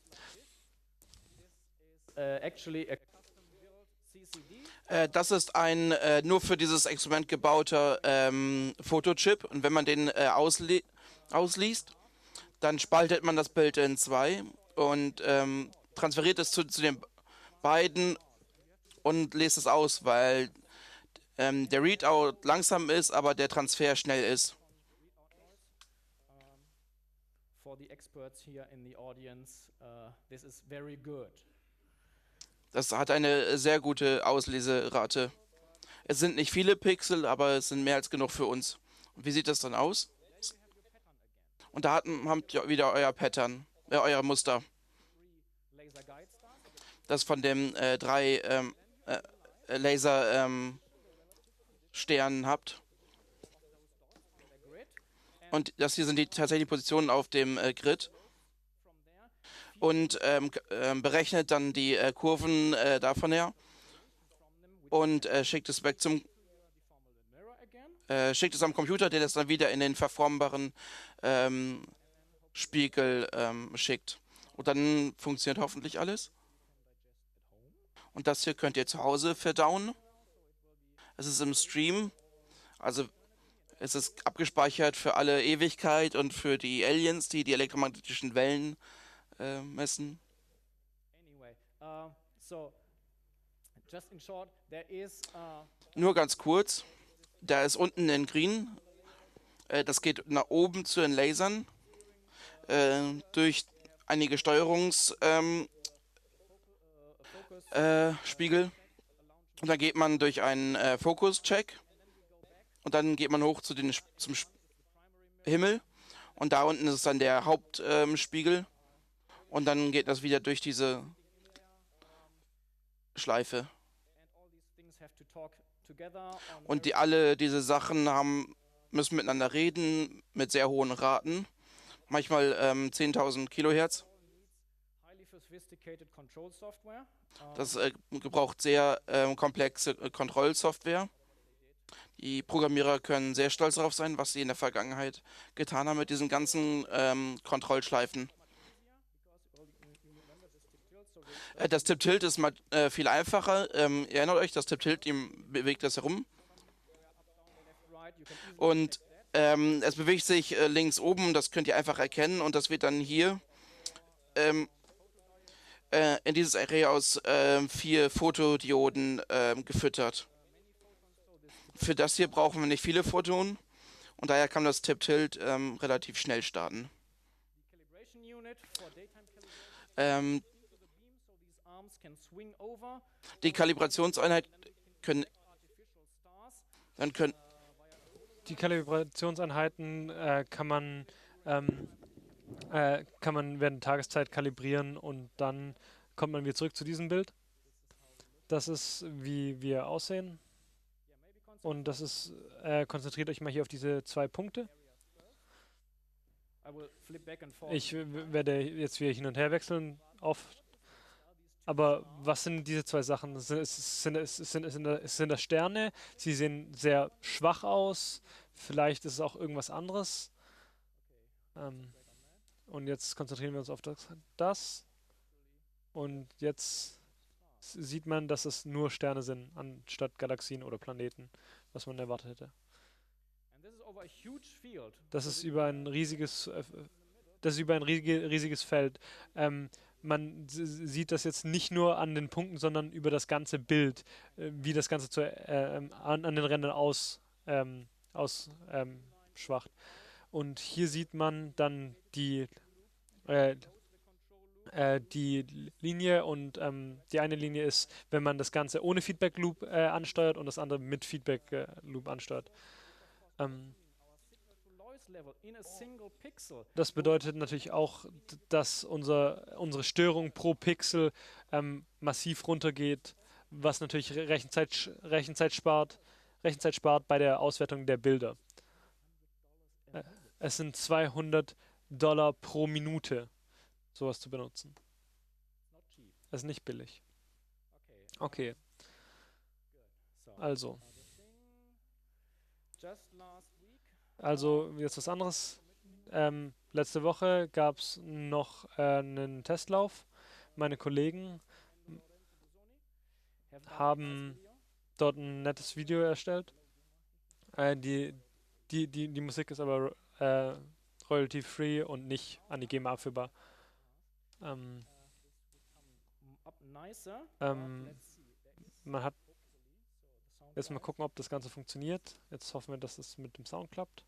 actually a CCD. Das ist ein nur für dieses Experiment gebauter Fotochip. Und wenn man den ausliest, dann spaltet man das Bild in zwei und transferiert es zu den beiden und liest es aus, weil der Readout langsam ist, aber der Transfer schnell ist. For the experts here in the audience, this is very good. Das hat eine sehr gute Ausleserate. Es sind nicht viele Pixel, aber es sind mehr als genug für uns. Und wie sieht das dann aus? Und da habt ihr wieder euer Pattern, euer Muster. Laser guide stars. Das von den drei Laser Sternen habt. The grid. Und das hier sind die tatsächlichen Positionen auf dem Grid. From there, Und berechnet dann die Kurven davon her from them, which und schickt es weg zum deformable mirror again. schickt es am Computer, der das dann wieder in den verformbaren Spiegel schickt. Und dann funktioniert hoffentlich alles. Und das hier könnt ihr zu Hause verdauen. Es ist im Stream, also es ist abgespeichert für alle Ewigkeit und für die Aliens, die die elektromagnetischen Wellen messen. Anyway, so just in short, there is Nur ganz kurz, da ist unten in Green, das geht nach oben zu den Lasern durch einige Steuerungsspiegel. Spiegel. Und dann geht man durch einen Fokus-Check und dann geht man hoch zum Himmel und da unten ist dann der Hauptspiegel und dann geht das wieder durch diese Schleife. and all these things have to talk together on Und very alle diese Sachen müssen miteinander reden mit sehr hohen Raten. Manchmal 10.000 Kilohertz. highly sophisticated control software. Das gebraucht sehr komplexe Kontrollsoftware. Die Programmierer können sehr stolz darauf sein, was sie in der Vergangenheit getan haben mit diesen ganzen Kontrollschleifen. Das Tip-Tilt ist mal viel einfacher. Ihr erinnert euch, das Tip-Tilt, bewegt das herum. Right, you can easily Und es bewegt sich links oben, das könnt ihr einfach erkennen. Und das wird dann hier in dieses Array aus 4 Fotodioden gefüttert. Für das hier brauchen wir nicht viele Photonen. Und daher kann das Tip-Tilt relativ schnell starten. calibration unit for daytime calibration Ähm, to the beam, so these arms can swing over die Kalibrationseinheit können, artificial stars. dann können, Die Kalibrationseinheiten während Tageszeit kalibrieren und dann kommt man wieder zurück zu diesem Bild. Das ist, wie wir aussehen. Und das ist, konzentriert euch mal hier auf diese 2 Punkte. I will flip back and forth. Ich werde jetzt wieder hin und her wechseln aber was sind diese 2 Sachen? Sind das Sterne? Sie sehen sehr schwach aus. Vielleicht ist es auch irgendwas anderes. Und jetzt konzentrieren wir uns auf das. Und jetzt sieht man, dass es nur Sterne sind, anstatt Galaxien oder Planeten, was man erwartet hätte. And this is over a huge field. Das ist über ein riesiges Feld. Man sieht das jetzt nicht nur an den Punkten, sondern über das ganze Bild, wie das Ganze an den Rändern ausschwacht. Und hier sieht man dann die Linie und die eine Linie ist, wenn man das Ganze ohne Feedback Loop ansteuert und das andere mit Feedback Loop ansteuert. Noise level in a single pixel. Das bedeutet natürlich auch, dass unsere Störung pro Pixel massiv runtergeht, was natürlich Rechenzeit spart bei der Auswertung der Bilder. Es sind $200 pro Minute, sowas zu benutzen. Not cheap. Das ist nicht billig. Okay. Okay, So. also Just last week. jetzt was anderes. Letzte Woche gab es noch einen Testlauf. Meine Kollegen haben dort ein nettes Video erstellt. Die Musik ist aber royalty-free und nicht an die GEMA abführbar. Up nicer. Let's man hat jetzt mal gucken, ob das Ganze funktioniert. Jetzt hoffen wir, dass es mit dem Sound klappt.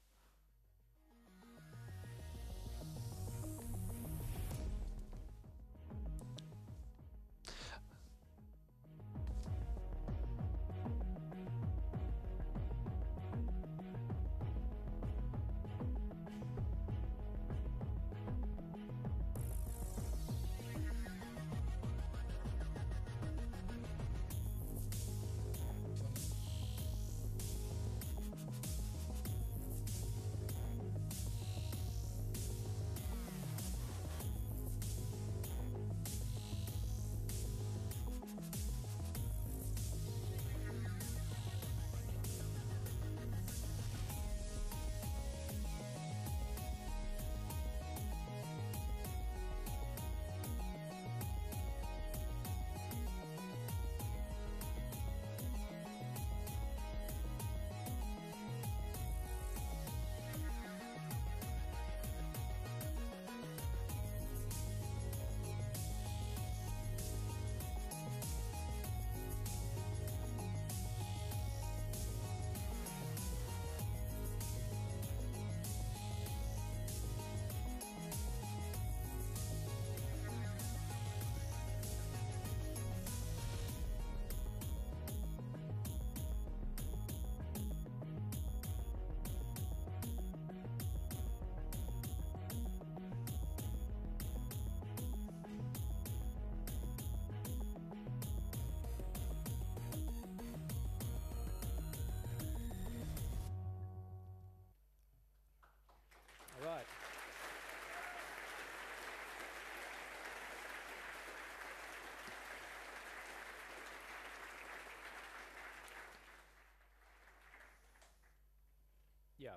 Yeah.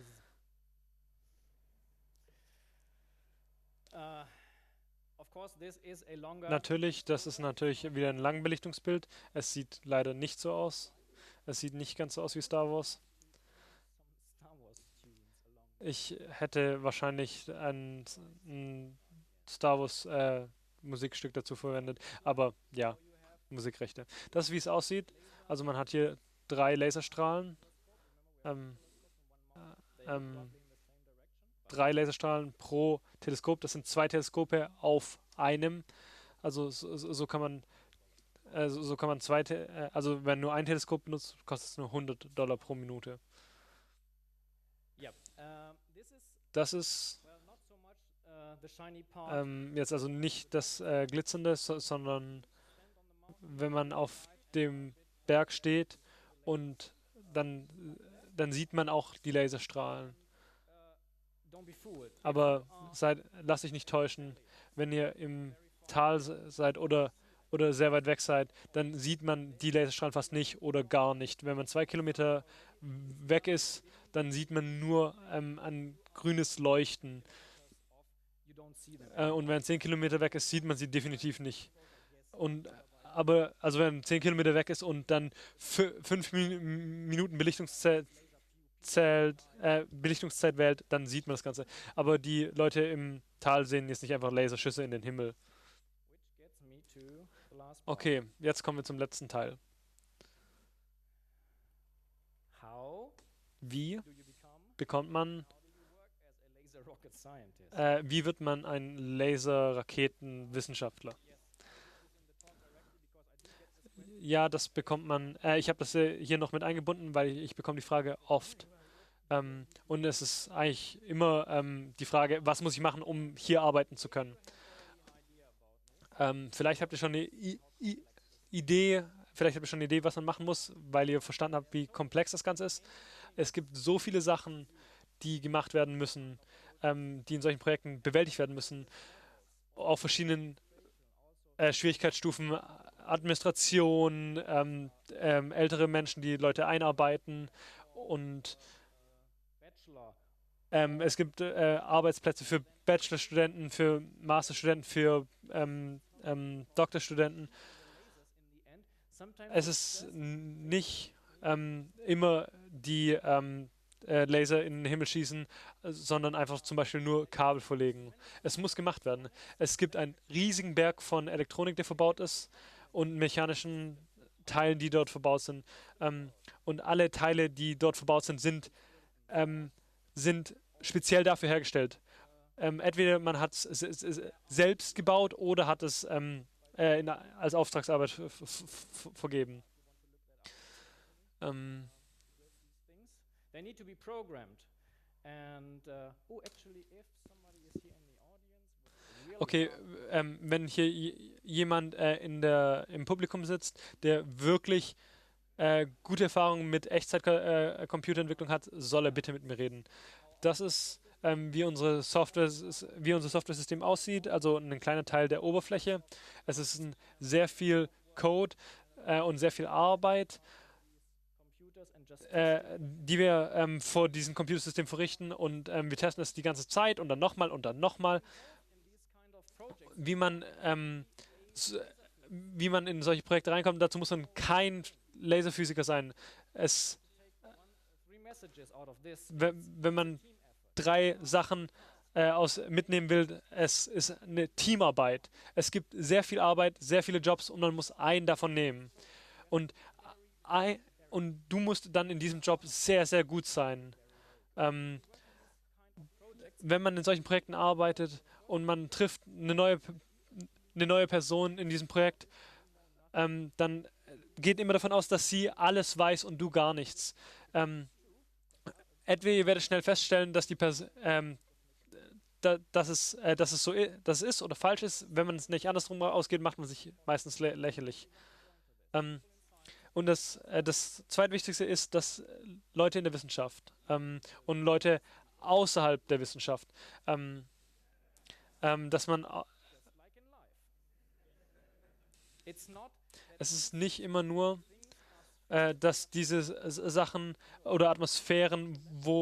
Of course, this is a longer. Natürlich, das ist natürlich wieder ein Langbelichtungsbild. Es sieht leider nicht so aus. Es sieht nicht ganz so aus wie Star Wars. Some Star Wars tunes along. Ich hätte wahrscheinlich ein Star Wars Musikstück dazu verwendet, aber ja, Musikrechte. Das ist, wie es aussieht. Also man hat hier 3 Laserstrahlen. Ähm, ähm, 3 Laserstrahlen pro Teleskop. Das sind 2 Teleskope auf einem. Also so kann man so kann man also wenn nur ein Teleskop benutzt, kostet es nur $100 pro Minute. Yeah. This is Das ist well not so much the shiny part. jetzt also nicht das Glitzernde, sondern wenn man auf dem Berg steht und dann, dann sieht man auch die Laserstrahlen. Don't be fooled. Aber lasst euch nicht täuschen, wenn ihr im Tal seid oder sehr weit weg seid, dann sieht man die Laserstrahlen fast nicht oder gar nicht. Wenn man 2 Kilometer weg ist, dann sieht man nur ein grünes Leuchten. You don't see them. Und wenn 10 Kilometer weg ist, sieht man sie definitiv nicht. Also wenn 10 Kilometer weg ist und dann 5 Minuten Belichtungszeit wählt, dann sieht man das Ganze. Aber die Leute im Tal sehen jetzt nicht einfach Laserschüsse in den Himmel. Which gets me to the last part. Okay, jetzt kommen wir zum letzten Teil. How Wie do you become? bekommt man, How do you work as a laser rocket scientist? wie wird man ein Laserraketenwissenschaftler? Ja, das bekommt man. Ich habe das hier noch mit eingebunden, weil ich bekomme die Frage oft. Und es ist eigentlich immer die Frage, was muss ich machen, um hier arbeiten zu können? Vielleicht habt ihr schon eine Idee, was man machen muss, weil ihr verstanden habt, wie komplex das Ganze ist. Es gibt so viele Sachen, die gemacht werden müssen, die in solchen Projekten bewältigt werden müssen, auf verschiedenen Schwierigkeitsstufen, Administration, ältere Menschen, die Leute einarbeiten und Bachelor. es gibt Arbeitsplätze für Bachelorstudenten, für Masterstudenten, für Doktorstudenten. In the end, sometimes Es ist nicht immer die Laser in den Himmel schießen, sondern einfach zum Beispiel nur Kabel verlegen. Es muss gemacht werden. Es gibt einen riesigen Berg von Elektronik, der verbaut ist und mechanischen Teilen, die dort verbaut sind. Und alle Teile, die dort verbaut sind speziell dafür hergestellt. Entweder man hat es selbst gebaut oder hat es als Auftragsarbeit vergeben. things they need to be programmed. And actually, if somebody is here in the audience, would really Okay, wenn hier jemand im Publikum sitzt, der wirklich gute Erfahrungen mit Echtzeit-Computerentwicklung hat, soll er bitte mit mir reden. Das ist, wie unser Software-System aussieht, also ein kleiner Teil der Oberfläche. Es ist sehr viel Code und sehr viel Arbeit, computers and just die wir vor diesem Computersystem verrichten und wir testen es die ganze Zeit und dann nochmal und dann nochmal. in these kind of projects. Wie man in solche Projekte reinkommt, dazu muss man kein Laserphysiker sein. Three messages out of this. Wenn man 3 Sachen mitnehmen will, es ist eine Teamarbeit. Es gibt sehr viel Arbeit, sehr viele Jobs und man muss einen davon nehmen. Und du musst dann in diesem Job sehr, sehr gut sein. Wenn man in solchen Projekten arbeitet und man trifft eine neue Person in diesem Projekt, dann geht immer davon aus, dass sie alles weiß und du gar nichts. Entweder ihr werdet schnell feststellen, dass die Person, dass es so dass es ist oder falsch ist. Wenn man es nicht andersrum ausgeht, macht man sich meistens lächerlich. Und das Zweitwichtigste ist, dass Leute in der Wissenschaft und Leute außerhalb der Wissenschaft, dass man, Just like in life. It's not es ist nicht immer nur, dass diese Sachen oder Atmosphären,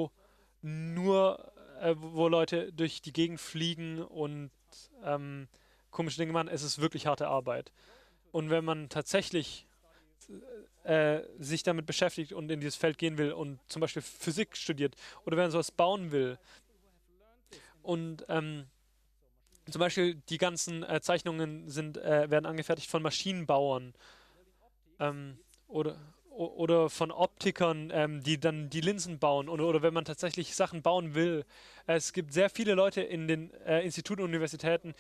wo Leute durch die Gegend fliegen und komische Dinge machen, es ist wirklich harte Arbeit. Und wenn man tatsächlich sich damit beschäftigt und in dieses Feld gehen will und zum Beispiel Physik studiert oder wenn man sowas bauen will und zum Beispiel die ganzen Zeichnungen werden angefertigt von Maschinenbauern oder, oder von Optikern, die dann die Linsen bauen oder wenn man tatsächlich Sachen bauen will. Es gibt sehr viele Leute in den Instituten und Universitäten,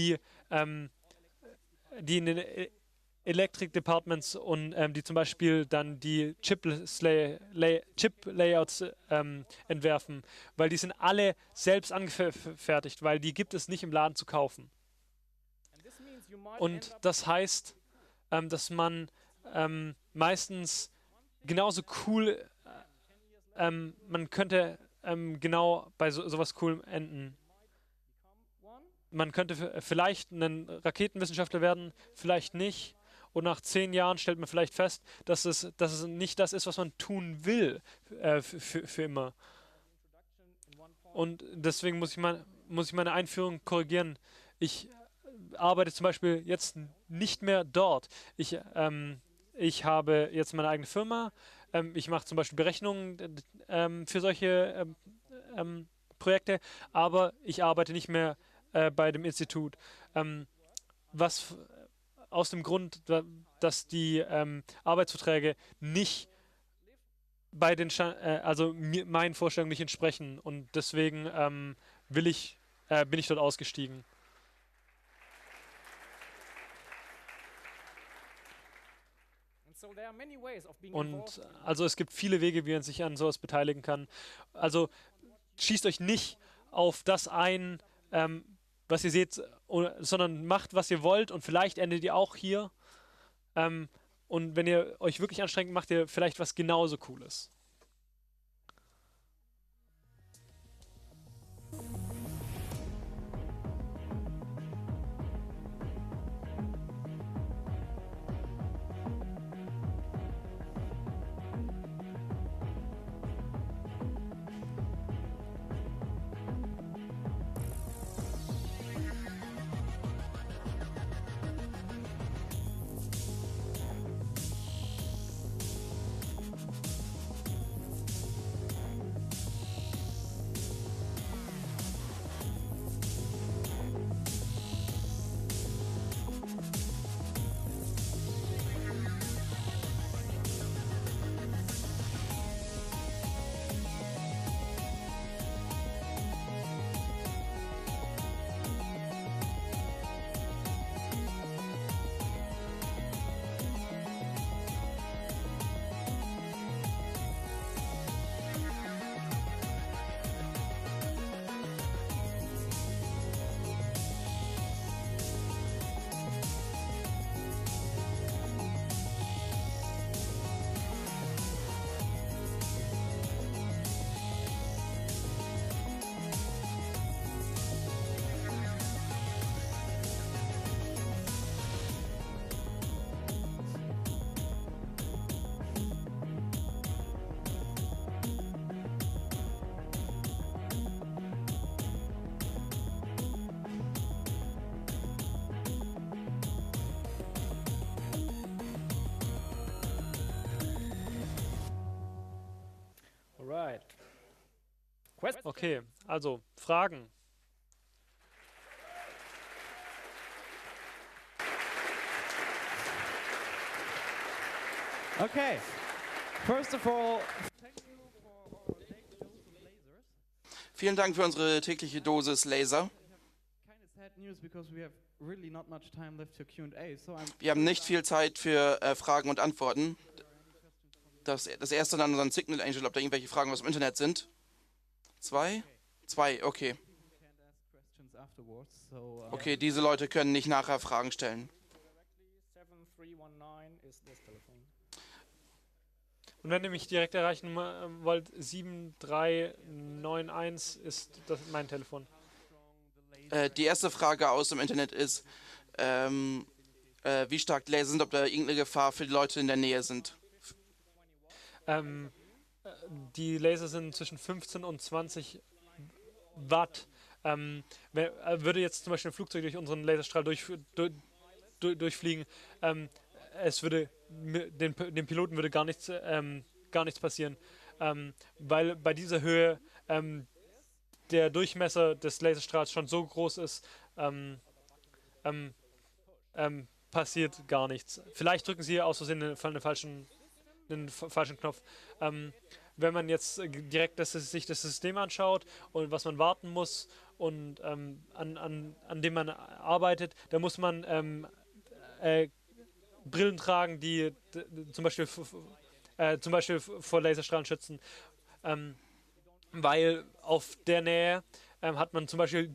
die in den Electric Departments und die zum Beispiel dann die Chip-Layouts entwerfen, weil die sind alle selbst angefertigt, weil die gibt es nicht im Laden zu kaufen. Und das heißt, dass man meistens genauso cool, man könnte genau bei sowas cool enden. Man könnte vielleicht ein Raketenwissenschaftler werden, vielleicht nicht. Und nach 10 Jahren stellt man vielleicht fest, dass es nicht das ist, was man tun will für immer. Und deswegen muss ich meine Einführung korrigieren. Ich arbeite zum Beispiel jetzt nicht mehr dort. Ich habe jetzt meine eigene Firma. Ich mache zum Beispiel Berechnungen für solche Projekte, aber ich arbeite nicht mehr bei dem Institut. Was aus dem Grund, dass die Arbeitsverträge nicht bei den meinen Vorstellungen nicht entsprechen und deswegen bin ich dort ausgestiegen. Und also es gibt viele Wege, wie man sich an sowas beteiligen kann. Also schießt euch nicht auf das ein, was ihr seht, sondern macht, was ihr wollt und vielleicht endet ihr auch hier. Und wenn ihr euch wirklich anstrengt, macht ihr vielleicht was genauso Cooles. Okay, also Fragen. Okay. First of all, thank you for our daily dose of lasers. Vielen Dank für unsere tägliche Dosis Laser. Kind of sad news because we have really not much time left for Q&A. So Wir haben nicht viel Zeit für Fragen und Antworten. Das erste dann unseren Signal Angel, ob da irgendwelche Fragen aus dem Internet sind. Zwei, okay. Okay, diese Leute können nicht nachher Fragen stellen. Und wenn ihr mich direkt erreichen wollt, 7391 ist mein Telefon. Die erste Frage aus dem Internet ist, wie stark Laser sind, ob da irgendeine Gefahr für die Leute in der Nähe sind. Die Laser sind zwischen 15 und 20 Watt. Würde jetzt zum Beispiel ein Flugzeug durch unseren Laserstrahl durchfliegen, es würde dem Piloten würde gar nichts passieren, weil bei dieser Höhe der Durchmesser des Laserstrahls schon so groß ist, ähm, passiert gar nichts. Vielleicht drücken Sie aus Versehen einen falschen Knopf. Wenn man jetzt direkt sich das System anschaut und was man warten muss und an dem man arbeitet, da muss man Brillen tragen, die zum Beispiel vor Laserstrahlen schützen, weil auf der Nähe hat man zum Beispiel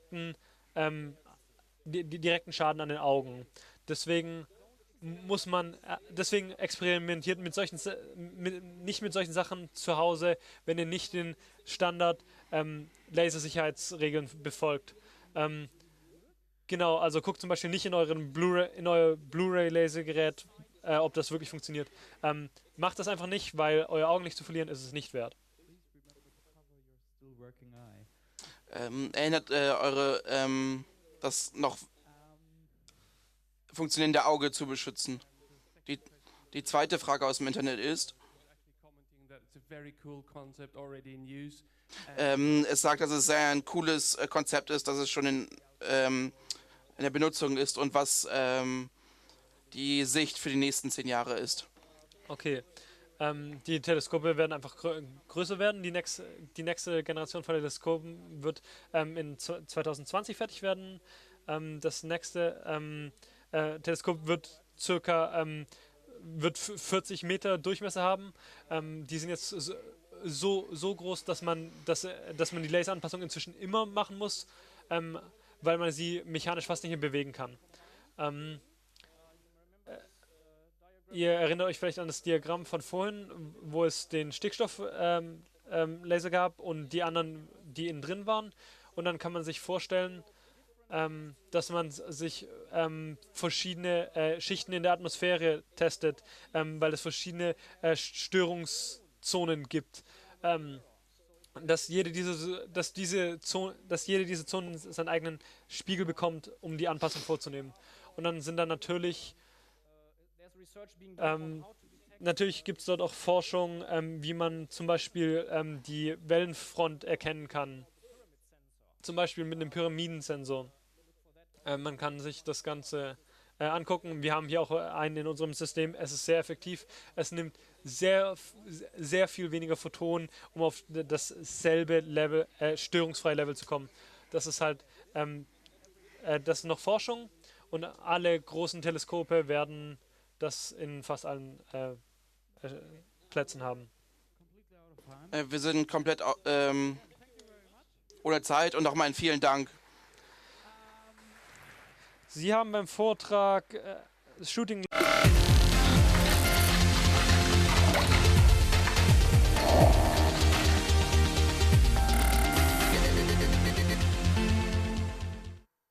direkten Schaden an den Augen. Deswegen deswegen experimentiert nicht mit solchen Sachen zu Hause, wenn ihr nicht den Standard Lasersicherheitsregeln befolgt. Genau, also guckt zum Beispiel nicht in euer Blu-ray-Lasergerät, ob das wirklich funktioniert. Macht das einfach nicht, weil euer Augen nicht zu verlieren, ist es nicht wert. Erinnert das noch funktionierende Auge zu beschützen? Die zweite Frage aus dem Internet ist, es sagt, dass es sehr ein cooles Konzept ist, dass es schon in der Benutzung ist und was die Sicht für die nächsten 10 Jahre ist. Okay. Die Teleskope werden einfach größer werden. Die nächste Generation von Teleskopen wird in 2020 fertig werden. Das nächste Teleskop wird circa 40 Meter Durchmesser haben. Die sind jetzt so groß, dass man die Laseranpassung inzwischen immer machen muss, weil man sie mechanisch fast nicht mehr bewegen kann. Ihr erinnert euch vielleicht an das Diagramm von vorhin, wo es den Stickstoff-Laser gab und die anderen, die innen drin waren. Und dann kann man sich vorstellen, dass man sich verschiedene Schichten in der Atmosphäre testet, weil es verschiedene Störungszonen gibt. Dass jede dieser Zonen seinen eigenen Spiegel bekommt, um die Anpassung vorzunehmen. Und dann sind da natürlich gibt es dort auch Forschung, wie man zum Beispiel die Wellenfront erkennen kann. Zum Beispiel mit einem Pyramidensensor. Man kann sich das Ganze angucken. Wir haben hier auch einen in unserem System. Es ist sehr effektiv. Es nimmt sehr viel weniger Photonen, um auf dasselbe Level, störungsfreie Level zu kommen. Das ist halt, das ist noch Forschung und alle großen Teleskope werden das in fast allen Plätzen haben. Wir sind komplett ohne Zeit und nochmal einen vielen Dank. Sie haben beim Vortrag Shooting